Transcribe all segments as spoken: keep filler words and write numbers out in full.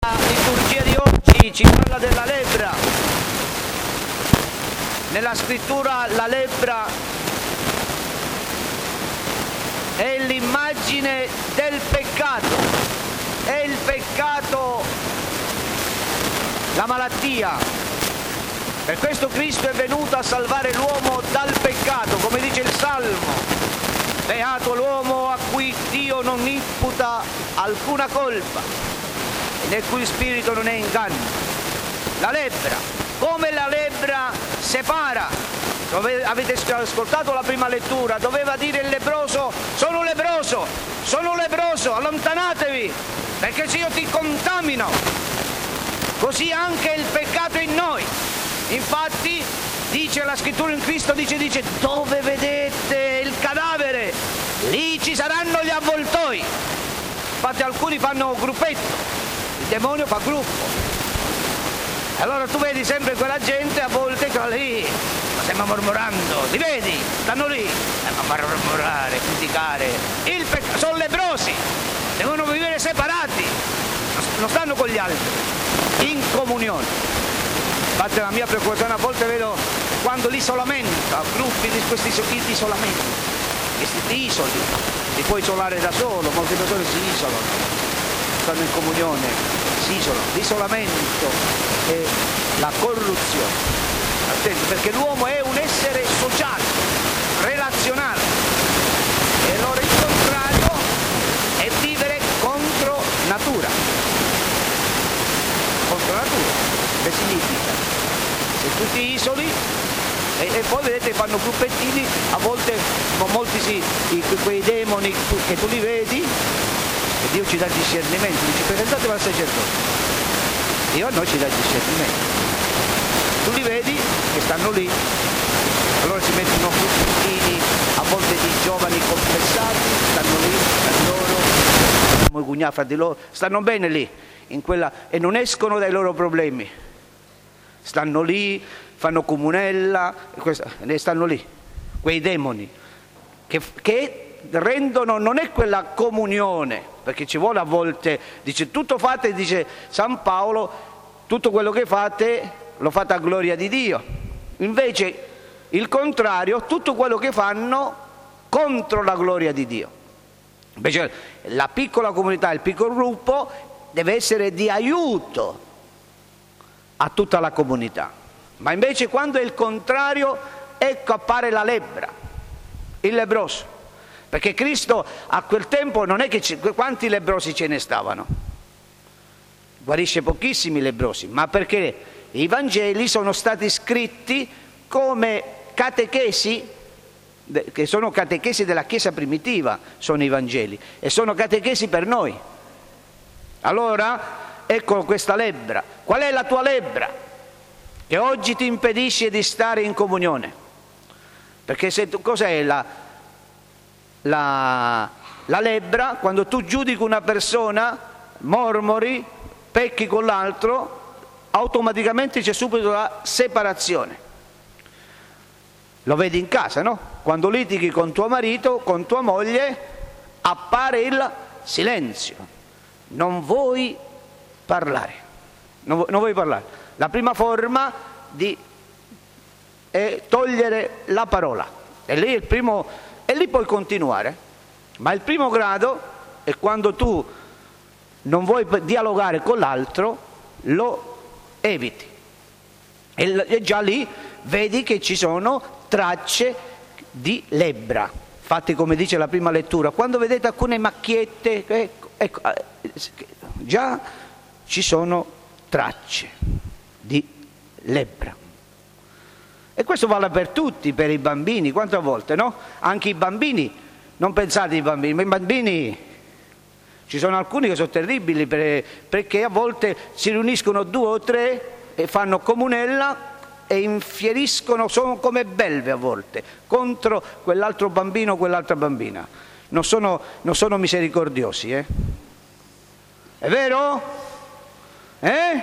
La liturgia di oggi ci parla della lebbra. Nella scrittura la lebbra è l'immagine del peccato, è il peccato, la malattia. Per questo Cristo è venuto a salvare l'uomo dal peccato, come dice il Salmo. Beato l'uomo a cui Dio non imputa alcuna colpa e nel cui spirito non è inganno. La lebbra, come la lebbra separa. Dove, avete ascoltato la prima lettura, doveva dire il lebbroso: sono lebbroso, sono lebbroso, allontanatevi, perché se io ti contamino. Così anche il peccato in noi. Infatti dice la scrittura in Cristo, dice, dice dove vedete il cadavere, lì ci saranno gli avvoltoi. Infatti alcuni fanno gruppetto, il demonio fa gruppo. Allora tu vedi sempre quella gente a volte che lì, ma stiamo mormorando, li vedi? Stanno lì, stiamo a mormorare, criticare. Il peccato, sono lebbrosi, devono vivere separati, non stanno con gli altri, in comunione. Infatti la mia preoccupazione a volte vedo quando l'isolamento, gruppi di questi isolamenti, che ti isoli, ti puoi isolare da solo, molte persone si isolano, stanno in comunione, si isolano. L'isolamento è la corruzione. Attenti, perché l'uomo è un essere sociale, relazionale, e allora il contrario è vivere contro natura. Contro natura. Che significa? Se tu ti isoli e, e poi vedete fanno gruppettini, a volte molti si, i, quei demoni che tu li vedi, e Dio ci dà il discernimento, dice presentatemi al sacerdote, Dio a noi ci dà il discernimento, tu li vedi che stanno lì, allora si mettono gruppettini, a volte di giovani confessati, stanno lì tra loro, come cugnati fra di loro, stanno bene lì in quella, e non escono dai loro problemi. Stanno lì, fanno comunella, e stanno lì, quei demoni che, che rendono, non è quella comunione, perché ci vuole a volte, dice tutto fate, dice San Paolo, tutto quello che fate lo fate a gloria di Dio. Invece il contrario, tutto quello che fanno contro la gloria di Dio. Invece la piccola comunità, il piccolo gruppo deve essere di aiuto a tutta la comunità, ma invece quando è il contrario, ecco appare la lebbra, il lebbroso, perché Cristo a quel tempo non è che ci, quanti lebbrosi ce ne stavano? Guarisce pochissimi lebbrosi, ma perché i Vangeli sono stati scritti come catechesi, che sono catechesi della Chiesa primitiva, sono i Vangeli, e sono catechesi per noi. Allora ecco questa lebbra. Qual è la tua lebbra che oggi ti impedisce di stare in comunione? Perché se tu, cos'è la, la, la lebbra? Quando tu giudichi una persona, mormori, pecchi con l'altro, automaticamente c'è subito la separazione. Lo vedi in casa, no? Quando litighi con tuo marito, con tua moglie, appare il silenzio. Non vuoi parlare, non, non vuoi parlare. La prima forma di è togliere la parola, e lì, il primo, e lì puoi continuare, ma il primo grado è quando tu non vuoi dialogare con l'altro, lo eviti, e, e già lì vedi che ci sono tracce di lebbra. Infatti, come dice la prima lettura, quando vedete alcune macchiette, ecco, ecco, già ci sono tracce di lebbra. E questo vale per tutti, per i bambini, quante volte, no? Anche i bambini, non pensate ai bambini, ma i bambini, ci sono alcuni che sono terribili per, perché a volte si riuniscono due o tre e fanno comunella e infieriscono, sono come belve a volte, contro quell'altro bambino o quell'altra bambina. Non sono, non sono misericordiosi, eh? È vero? Eh?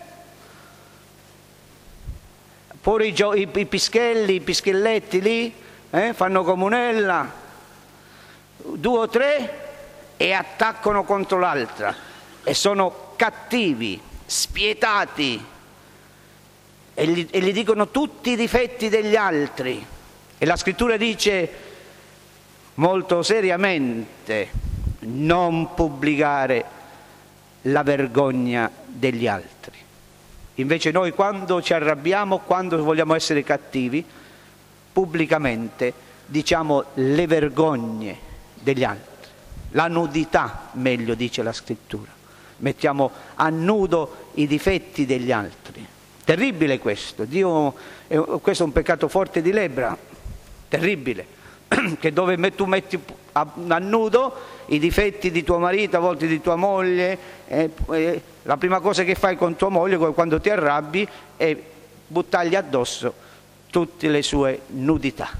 Pure i, gio- i, i pischelli, i pischelletti lì, eh? Fanno comunella, due o tre, e attaccano contro l'altra, e sono cattivi, spietati, e gli, e gli dicono tutti i difetti degli altri. E la Scrittura dice molto seriamente: non pubblicare la vergogna degli altri. Invece noi, quando ci arrabbiamo, quando vogliamo essere cattivi, pubblicamente diciamo le vergogne degli altri, la nudità, meglio dice la Scrittura. Mettiamo a nudo i difetti degli altri. Terribile questo. Dio, questo è un peccato forte di lebbra, terribile, che dove tu metti a, a nudo i difetti di tuo marito, a volte di tua moglie, eh, eh, la prima cosa che fai con tua moglie quando ti arrabbi è buttargli addosso tutte le sue nudità.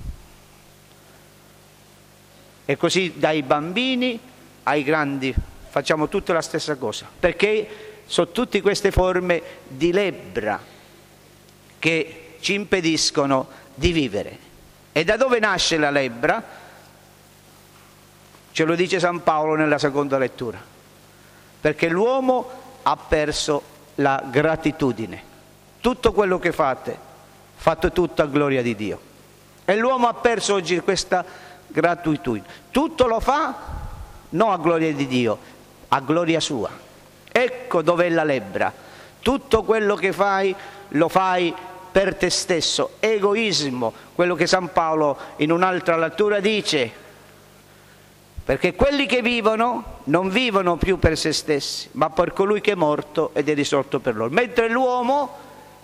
E così dai bambini ai grandi facciamo tutte la stessa cosa, perché sono tutte queste forme di lebbra che ci impediscono di vivere. E da dove nasce la lebbra? Ce lo dice San Paolo nella seconda lettura. Perché l'uomo ha perso la gratitudine. Tutto quello che fate, fate tutto a gloria di Dio. E l'uomo ha perso oggi questa gratitudine. Tutto lo fa non a gloria di Dio, a gloria sua. Ecco dov'è la lebbra. Tutto quello che fai lo fai per te stesso. Egoismo, quello che San Paolo in un'altra lettura dice. Perché quelli che vivono non vivono più per se stessi, ma per colui che è morto ed è risorto per loro. Mentre l'uomo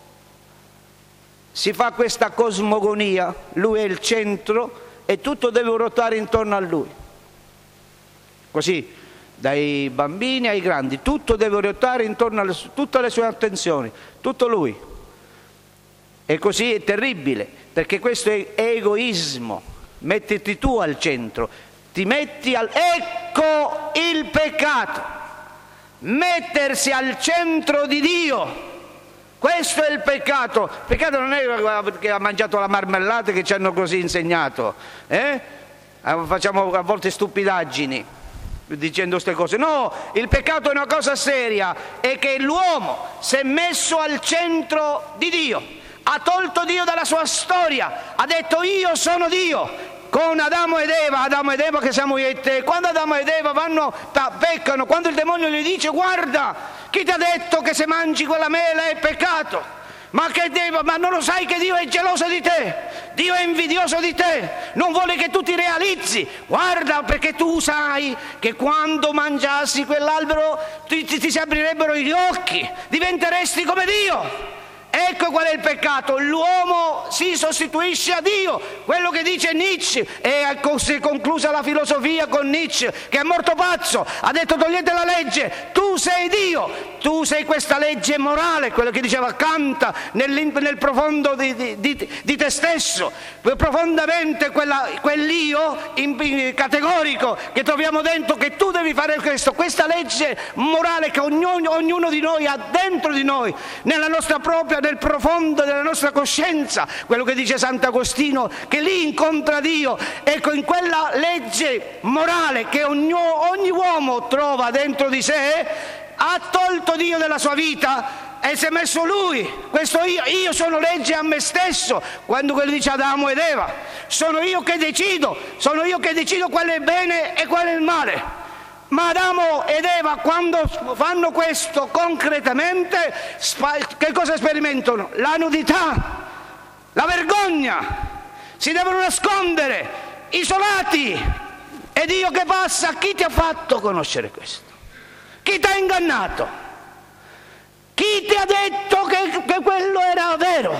si fa questa cosmogonia, lui è il centro e tutto deve ruotare intorno a lui. Così, dai bambini ai grandi, tutto deve ruotare intorno a tutte le sue attenzioni, tutto lui. E così è terribile, perché questo è egoismo. Mettiti tu al centro. Ti metti al... Ecco il peccato, mettersi al centro di Dio, questo è il peccato. Il peccato non è che ha mangiato la marmellata che ci hanno così insegnato, eh? Facciamo a volte stupidaggini dicendo queste cose. No, il peccato è una cosa seria, è che l'uomo si è messo al centro di Dio, ha tolto Dio dalla sua storia, ha detto io sono Dio. Con Adamo ed Eva, Adamo ed Eva che siamo io e te, quando Adamo ed Eva vanno, peccano, quando il demonio gli dice guarda, chi ti ha detto che se mangi quella mela è peccato? Ma che Dio, ma non lo sai che Dio è geloso di te? Dio è invidioso di te, non vuole che tu ti realizzi. Guarda, perché tu sai che quando mangiassi quell'albero ti, ti, ti si aprirebbero gli occhi, diventeresti come Dio. Ecco qual è il peccato, l'uomo si sostituisce a Dio, quello che dice Nietzsche, e si è conclusa la filosofia con Nietzsche, che è morto pazzo, ha detto togliete la legge, tu sei Dio, tu sei questa legge morale, quello che diceva Kant nel, nel profondo di, di, di, di te stesso, profondamente quella, quell'io in, in, categorico che troviamo dentro, che tu devi fare questo, questa legge morale che ognuno, ognuno di noi ha dentro di noi, nella nostra propria, nel profondo della nostra coscienza, quello che dice Sant'Agostino, che lì incontra Dio. Ecco, in quella legge morale che ogni, ogni uomo trova dentro di sé, ha tolto Dio dalla sua vita e si è messo lui. Questo io, io sono legge a me stesso, quando quello dice Adamo ed Eva, sono io che decido, sono io che decido qual è il bene e qual è il male. Ma Adamo ed Eva, quando fanno questo concretamente, che cosa sperimentano? La nudità, la vergogna, si devono nascondere, isolati. E Dio che passa? Chi ti ha fatto conoscere questo? Chi ti ha ingannato? Chi ti ha detto che, che quello era vero?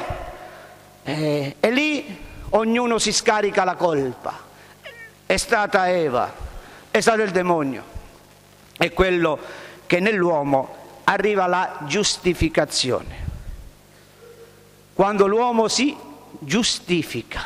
E, e lì ognuno si scarica la colpa. È stata Eva, è stato il demonio. È quello che nell'uomo arriva la giustificazione. Quando l'uomo si giustifica.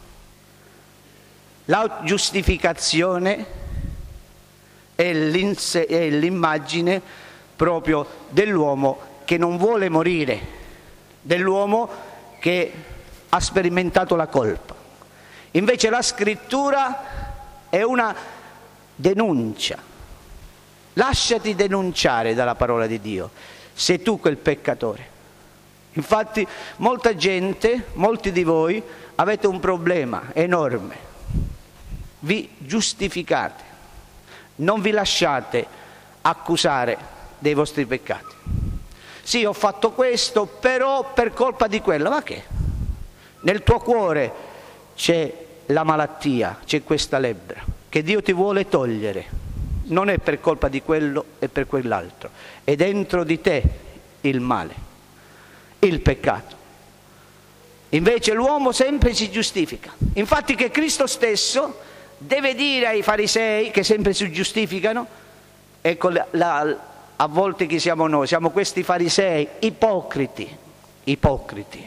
La giustificazione è l'immagine proprio dell'uomo che non vuole morire, dell'uomo che ha sperimentato la colpa. Invece la scrittura è una denuncia. lasciati denunciare dalla parola di Dio. Sei tu quel peccatore. Infatti molta gente, molti di voi, avete un problema enorme. Vi giustificate, non vi lasciate accusare dei vostri peccati. Sì, ho fatto questo, però per colpa di quello. Ma che? Nel tuo cuore c'è la malattia, c'è questa lebbra che Dio ti vuole togliere. Non è per colpa di quello e per quell'altro. È dentro di te il male, il peccato. Invece l'uomo sempre si giustifica. Infatti che Cristo stesso deve dire ai farisei che sempre si giustificano, ecco la, la, a volte chi siamo noi? Siamo questi farisei ipocriti, ipocriti,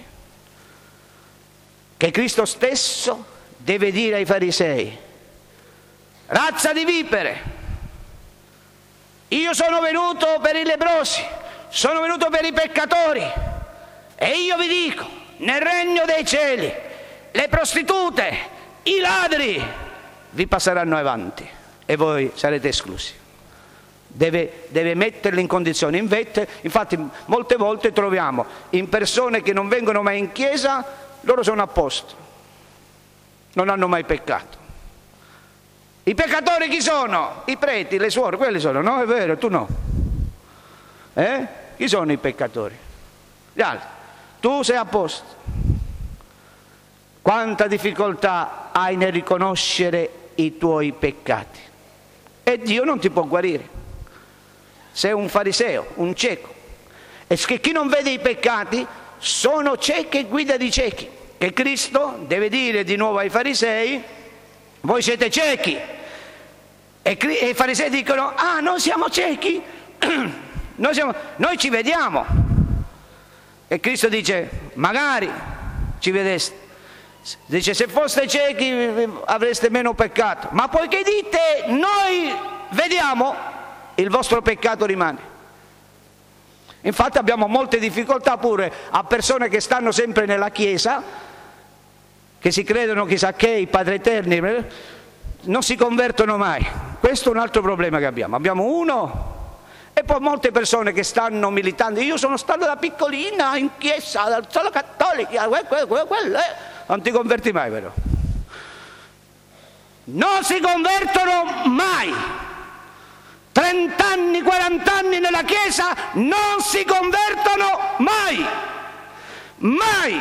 che Cristo stesso deve dire ai farisei: razza di vipere, io sono venuto per i leprosi, sono venuto per i peccatori, e io vi dico, nel regno dei cieli le prostitute, i ladri vi passeranno avanti e voi sarete esclusi. Deve, deve metterli in condizione. Infatti molte volte troviamo in persone che non vengono mai in chiesa, loro sono a posto, non hanno mai peccato. I peccatori chi sono? I preti, le suore, quelli sono, no? È vero, tu no. Eh? Chi sono i peccatori? Gli altri. Tu sei a posto. Quanta difficoltà hai nel riconoscere i tuoi peccati. E Dio non ti può guarire. Sei un fariseo, un cieco. E che chi non vede i peccati sono cieche e guida di ciechi. Che Cristo deve dire di nuovo ai farisei: voi siete ciechi. E i farisei dicono: ah, noi siamo ciechi? noi, siamo, noi ci vediamo. E Cristo dice: magari ci vedeste. Dice: se foste ciechi avreste meno peccato, ma poiché dite noi vediamo, il vostro peccato rimane. Infatti abbiamo molte difficoltà pure a persone che stanno sempre nella chiesa, che si credono chissà che i Padri Eterni, non si convertono mai. Questo è un altro problema che abbiamo. Abbiamo uno, e poi molte persone che stanno militando. Io sono stato da piccolina in chiesa, sono cattolica, non ti converti mai, vero? Non si convertono mai. trent'anni, quarant'anni nella chiesa non si convertono mai. Mai.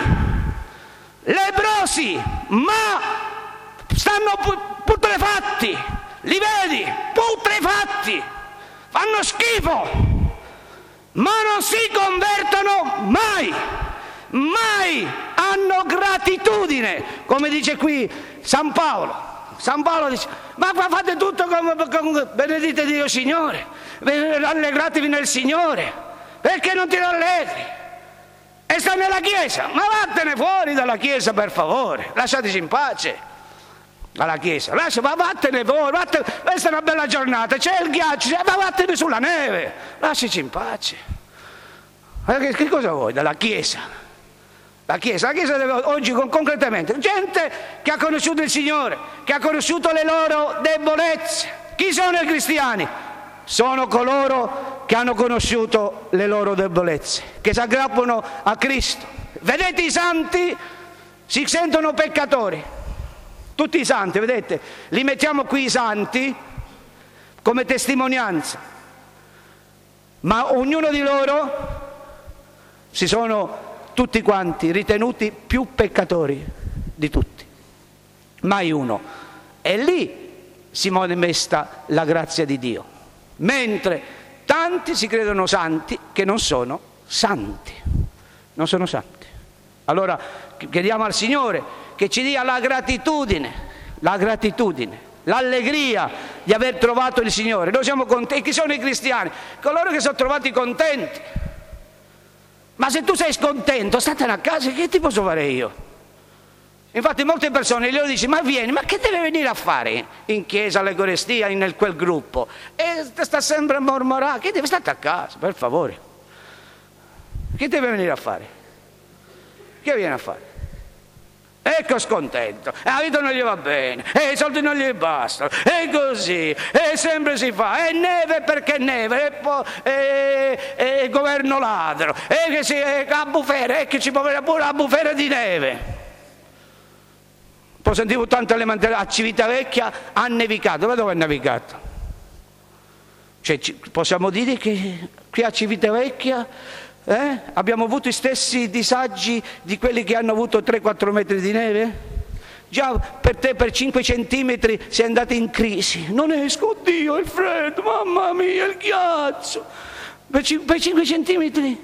Leprosi, ma stanno putrefatti, li vedi, putrefatti, fanno schifo, ma non si convertono mai, mai hanno gratitudine, come dice qui San Paolo. San Paolo dice: ma fate tutto come, come benedite Dio Signore, rallegratevi nel Signore, perché non ti rallegri? E sta nella chiesa, ma vattene fuori dalla chiesa, per favore, lasciateci in pace dalla chiesa, lascia, ma vattene fuori, vattene, questa è una bella giornata, c'è il ghiaccio, ma vattene sulla neve, lasciaci in pace. Ma che, che cosa vuoi dalla chiesa? La chiesa, la chiesa deve oggi concretamente, gente che ha conosciuto il Signore, che ha conosciuto le loro debolezze. Chi sono i cristiani? Sono coloro che hanno conosciuto le loro debolezze, che si aggrappano a Cristo. Vedete i santi? Si sentono peccatori. Tutti i santi, vedete? Li mettiamo qui i santi come testimonianza. Ma ognuno di loro si sono tutti quanti ritenuti più peccatori di tutti. Mai uno. E lì si manifesta la grazia di Dio. Mentre tanti si credono santi che non sono santi. Non sono santi. Allora chiediamo al Signore che ci dia la gratitudine, la gratitudine, l'allegria di aver trovato il Signore. Noi siamo contenti. Chi sono i cristiani? Coloro che sono trovati contenti. Ma se tu sei scontento, statene a casa, che ti posso fare io? Infatti molte persone glielo dici: ma vieni, ma che deve venire a fare in chiesa, all'Eucaristia, in quel gruppo? E sta sempre a mormorare, che deve stare a casa, per favore. Che deve venire a fare? Che viene a fare? Ecco scontento, e la vita non gli va bene, e i soldi non gli bastano, e così, e sempre si fa, e neve perché neve, e poi e, e governo ladro, e che si, e la bufera, e che ci può avere pure la bufera di neve. Poi sentivo tante lamentele, a Civitavecchia ha nevicato, ma dove è nevicato? Cioè, possiamo dire che qui a Civitavecchia Eh? abbiamo avuto i stessi disagi di quelli che hanno avuto tre quattro metri di neve? Già per te per cinque centimetri sei andato in crisi, non esco, oddio il freddo, mamma mia il ghiaccio, per, per cinque centimetri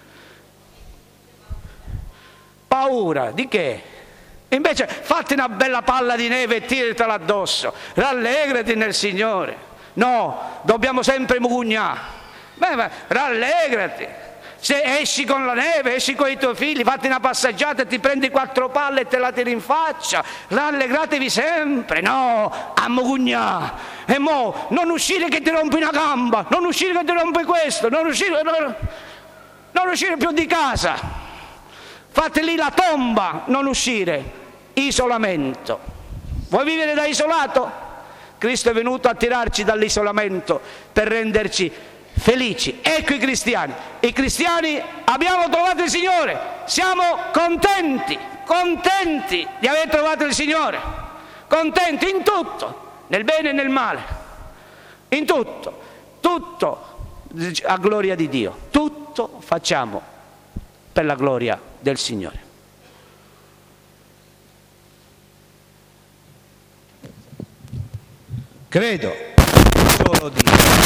paura di che? Invece fatti una bella palla di neve e tiratela addosso, rallegrati nel Signore. No, dobbiamo sempre mugugnare. Beh, beh, rallegrati. Se esci con la neve, esci con i tuoi figli, fatti una passeggiata e ti prendi quattro palle e te la tiri in faccia, rallegratevi sempre, no, a mugugnà. E mo, non uscire che ti rompi una gamba, non uscire che ti rompi questo, non uscire, non, non uscire più di casa. Fate lì la tomba, non uscire, isolamento. Vuoi vivere da isolato? Cristo è venuto a tirarci dall'isolamento per renderci felici. Ecco i cristiani. I cristiani abbiamo trovato il Signore, siamo contenti, contenti di aver trovato il Signore, contenti in tutto, nel bene e nel male, in tutto, tutto a gloria di Dio, tutto facciamo per la gloria del Signore. Credo solo di